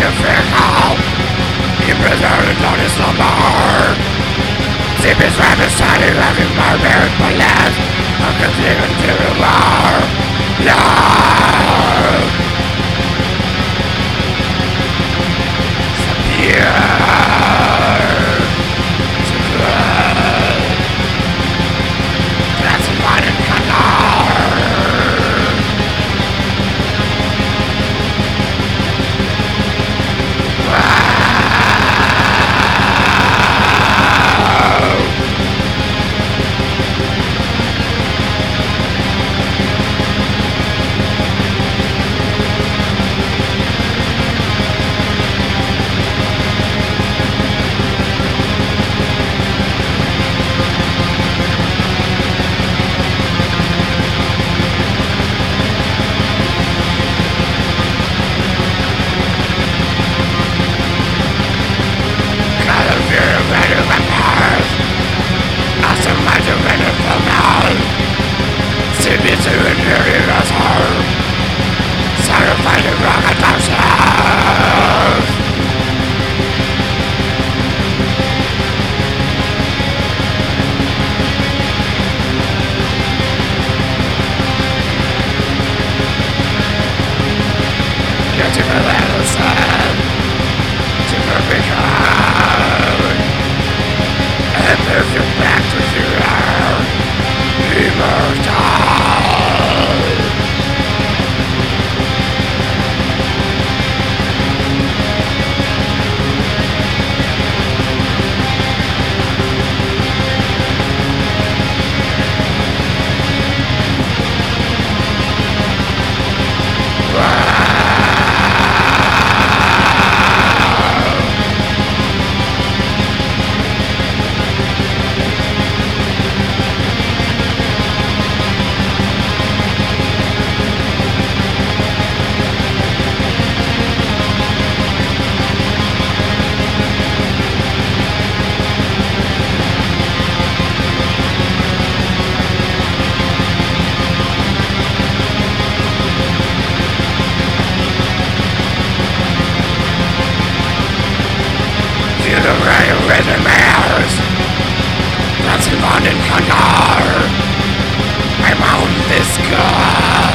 a vehicle. You preserved on his lumbar. Deep is rapid standing like a barbaric bullet. I'm continuing to the bar. Love. To inherit us home, sacrifice the rocket ourselves. Get to the little sun, to the become, and move you back to zero. Immortal. The ray of rhythm airs that's in London Congar. I'm on this car.